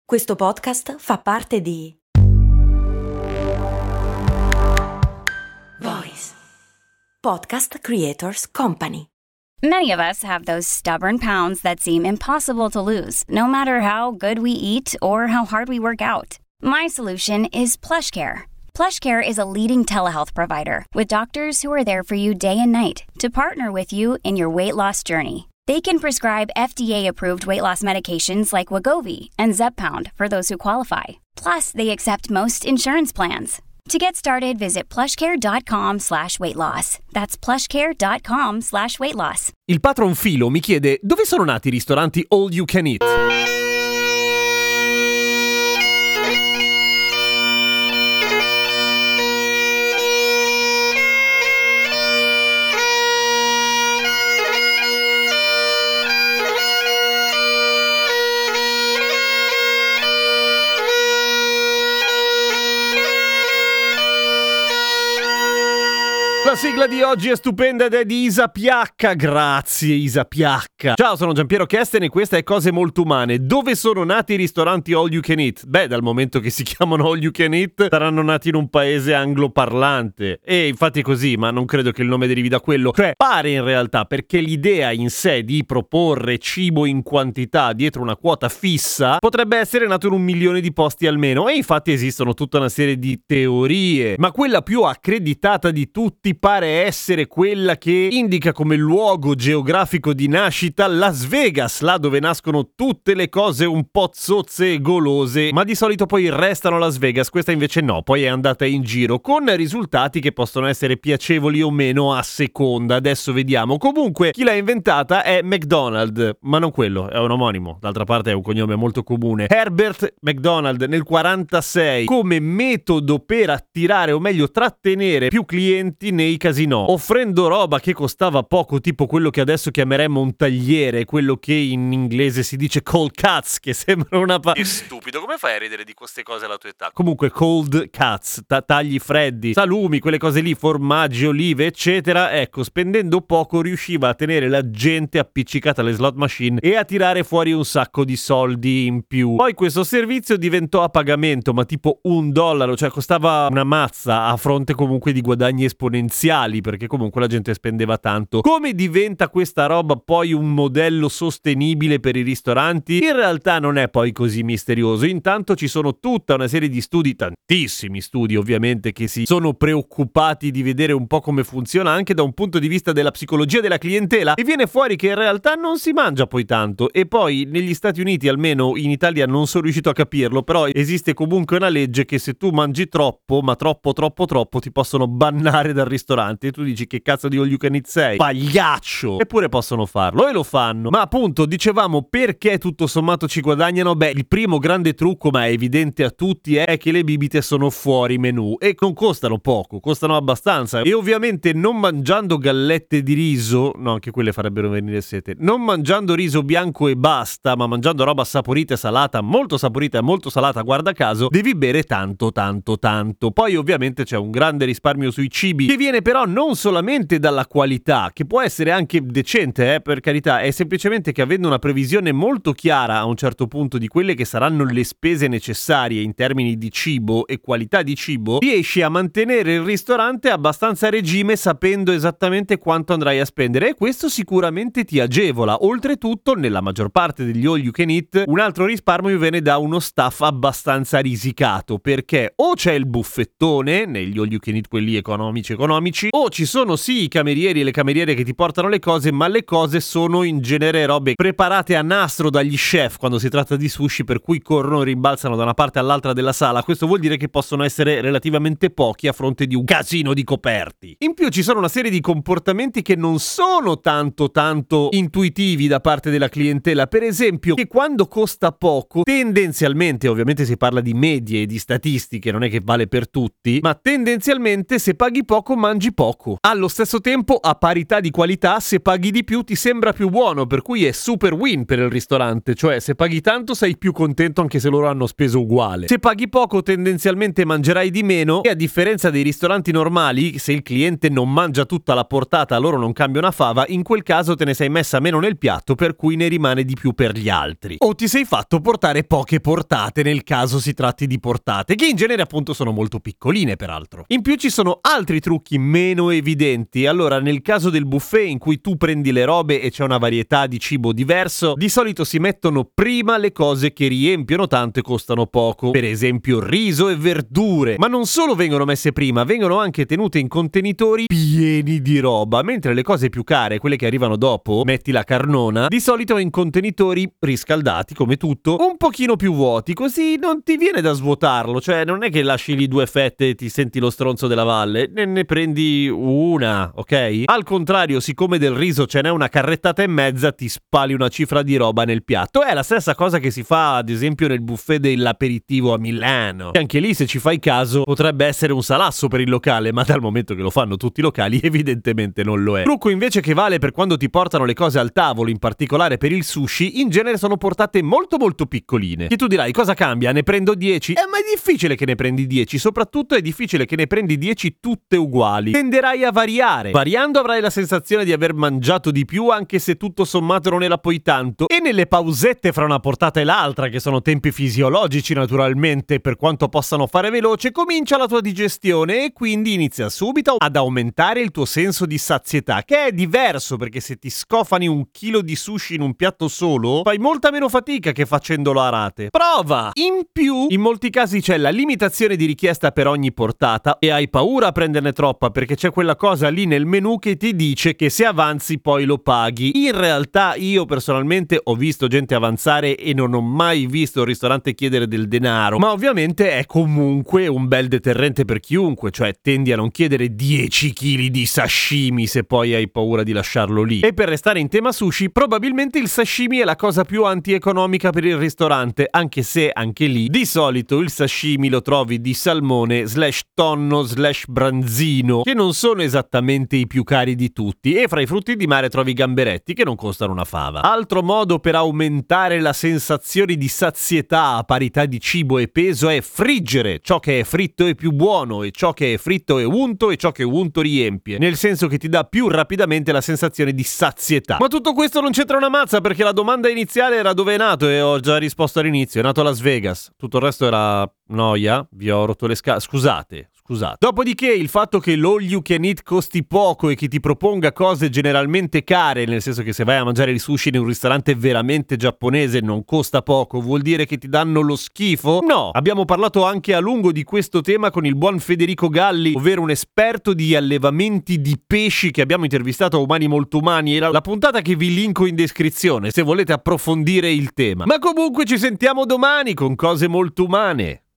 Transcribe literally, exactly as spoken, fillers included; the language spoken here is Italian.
Questo podcast fa parte di Voice Podcast Creators Company. Many of us have those stubborn pounds that seem impossible to lose, no matter how good we eat or how hard we work out. My solution is PlushCare. PlushCare is a leading telehealth provider with doctors who are there for you day and night to partner with you in your weight loss journey. They can prescribe F D A-approved weight loss medications like Wegovy and Zepbound for those who qualify. Plus, they accept most insurance plans. To get started, visit plushcare.com slash weight loss. That's plushcare.com slash weight loss. Il patron Filo mi chiede dove sono nati i ristoranti All You Can Eat. La sigla di oggi è stupenda ed è di Isa Piacca. Grazie Isa Piacca. Ciao, sono Giampiero Kesten e questa è Cose Molto Umane. Dove sono nati i ristoranti All You Can Eat? Beh, dal momento che si chiamano All You Can Eat saranno nati in un paese angloparlante. E infatti è così, ma non credo che il nome derivi da quello. Cioè, pare in realtà, perché l'idea in sé di proporre cibo in quantità dietro una quota fissa potrebbe essere nato in un milione di posti almeno. E infatti esistono tutta una serie di teorie, ma quella più accreditata di tutti pare essere quella che indica come luogo geografico di nascita Las Vegas, là dove nascono tutte le cose un po' zozze e golose, ma di solito poi restano a Las Vegas. Questa invece no, poi è andata in giro con risultati che possono essere piacevoli o meno a seconda. Adesso vediamo. Comunque chi l'ha inventata è McDonald, ma non quello, è un omonimo, d'altra parte è un cognome molto comune. Herbert McDonald nel quarantasei, come metodo per attirare o meglio trattenere più clienti nei casinò, offrendo roba che costava poco, tipo quello che adesso chiameremmo un tagliere, quello che in inglese si dice cold cuts, che sembra una pa... Che stupido, come fai a ridere di queste cose alla tua età? Comunque cold cuts, ta- tagli freddi, salumi, quelle cose lì, formaggi, olive, eccetera. Ecco, spendendo poco riusciva a tenere la gente appiccicata alle slot machine e a tirare fuori un sacco di soldi in più. Poi questo servizio diventò a pagamento, ma tipo un dollaro, cioè costava una mazza a fronte comunque di guadagni esponenziali, perché comunque la gente spendeva tanto. Come diventa questa roba poi un modello sostenibile per i ristoranti? In realtà non è poi così misterioso. Intanto ci sono tutta una serie di studi, tantissimi studi ovviamente, che si sono preoccupati di vedere un po' come funziona anche da un punto di vista della psicologia della clientela, e viene fuori che in realtà non si mangia poi tanto. E poi negli Stati Uniti, almeno in Italia non sono riuscito a capirlo, però esiste comunque una legge che se tu mangi troppo, ma troppo troppo troppo, ti possono bannare dal ristorante. E tu dici che cazzo di all you can eat sei? Pagliaccio! Eppure possono farlo e lo fanno. Ma appunto, dicevamo, perché tutto sommato ci guadagnano? Beh, il primo grande trucco, ma è evidente a tutti, è che le bibite sono fuori menù e non costano poco, costano abbastanza. E ovviamente non mangiando gallette di riso, no, anche quelle farebbero venire sete, non mangiando riso bianco e basta, ma mangiando roba saporita e salata, molto saporita e molto salata, guarda caso, devi bere tanto tanto tanto. Poi ovviamente c'è un grande risparmio sui cibi, che viene però non solamente dalla qualità, che può essere anche decente, eh, per carità, è semplicemente che avendo una previsione molto chiara a un certo punto di quelle che saranno le spese necessarie in termini di cibo e qualità di cibo, riesci a mantenere il ristorante abbastanza a regime sapendo esattamente quanto andrai a spendere, e questo sicuramente ti agevola. Oltretutto, nella maggior parte degli all you can eat, un altro risparmio viene da uno staff abbastanza risicato, perché o c'è il buffettone negli all you can eat, quelli economici economici, o ci sono sì i camerieri e le cameriere che ti portano le cose, ma le cose sono in genere robe preparate a nastro dagli chef quando si tratta di sushi, per cui corrono e rimbalzano da una parte all'altra della sala. Questo vuol dire che possono essere relativamente pochi a fronte di un casino di coperti. In più ci sono una serie di comportamenti che non sono tanto tanto intuitivi da parte della clientela, per esempio che quando costa poco, tendenzialmente, ovviamente si parla di medie e di statistiche, non è che vale per tutti, ma tendenzialmente se paghi poco mangi mangi poco. Allo stesso tempo, a parità di qualità, se paghi di più ti sembra più buono, per cui è super win per il ristorante, cioè se paghi tanto sei più contento anche se loro hanno speso uguale. Se paghi poco tendenzialmente mangerai di meno e a differenza dei ristoranti normali, se il cliente non mangia tutta la portata loro non cambia una fava, in quel caso te ne sei messa meno nel piatto per cui ne rimane di più per gli altri. O ti sei fatto portare poche portate nel caso si tratti di portate, che in genere appunto sono molto piccoline peraltro. In più ci sono altri trucchi meno evidenti. Allora, nel caso del buffet in cui tu prendi le robe e c'è una varietà di cibo diverso, di solito si mettono prima le cose che riempiono tanto e costano poco, per esempio riso e verdure, ma non solo vengono messe prima, vengono anche tenute in contenitori pieni di roba, mentre le cose più care, quelle che arrivano dopo, metti la carnona, di solito in contenitori riscaldati come tutto, un pochino più vuoti, così non ti viene da svuotarlo, cioè non è che lasci lì due fette e ti senti lo stronzo della valle, ne, ne prendi una, ok? Al contrario, siccome del riso ce n'è una carrettata e mezza, ti spali una cifra di roba nel piatto. È la stessa cosa che si fa ad esempio nel buffet dell'aperitivo a Milano, e anche lì, se ci fai caso, potrebbe essere un salasso per il locale, ma dal momento che lo fanno tutti i locali evidentemente non lo è. Trucco invece che vale per quando ti portano le cose al tavolo, in particolare per il sushi, in genere sono portate molto molto piccoline. E tu dirai, cosa cambia? Ne prendo dieci? Eh, ma è difficile che ne prendi dieci, soprattutto è difficile che ne prendi dieci tutte uguali. Tenderai a variare. Variando avrai la sensazione di aver mangiato di più, anche se tutto sommato non era poi tanto. E nelle pausette fra una portata e l'altra, che sono tempi fisiologici naturalmente, per quanto possano fare veloce, comincia la tua digestione e quindi inizia subito ad aumentare il tuo senso di sazietà, che è diverso, perché se ti scofani un chilo di sushi in un piatto solo, fai molta meno fatica che facendolo a rate. Prova! In più, in molti casi c'è la limitazione di richiesta per ogni portata e hai paura a prenderne troppa, perché c'è quella cosa lì nel menù che ti dice che se avanzi poi lo paghi. In realtà io personalmente ho visto gente avanzare e non ho mai visto il ristorante chiedere del denaro, ma ovviamente è comunque un bel deterrente per chiunque, cioè tendi a non chiedere dieci chili di sashimi se poi hai paura di lasciarlo lì. E per restare in tema sushi, probabilmente il sashimi è la cosa più antieconomica per il ristorante, anche se anche lì di solito il sashimi lo trovi di salmone slash tonno slash branzino, che non sono esattamente i più cari di tutti, e fra i frutti di mare trovi i gamberetti che non costano una fava. Altro modo per aumentare la sensazione di sazietà a parità di cibo e peso è friggere. Ciò che è fritto è più buono e ciò che è fritto è unto e ciò che è unto riempie, nel senso che ti dà più rapidamente la sensazione di sazietà. Ma tutto questo non c'entra una mazza, perché la domanda iniziale era dove è nato e ho già risposto all'inizio. È nato a Las Vegas. Tutto il resto era noia, vi ho rotto le scale, scusate. Scusate. Dopodiché il fatto che l'all you can eat costi poco e che ti proponga cose generalmente care, nel senso che se vai a mangiare il sushi in un ristorante veramente giapponese non costa poco, vuol dire che ti danno lo schifo? No! Abbiamo parlato anche a lungo di questo tema con il buon Federico Galli, ovvero un esperto di allevamenti di pesci che abbiamo intervistato a Umani Molto Umani, era la puntata che vi linko in descrizione se volete approfondire il tema. Ma comunque ci sentiamo domani con cose molto umane.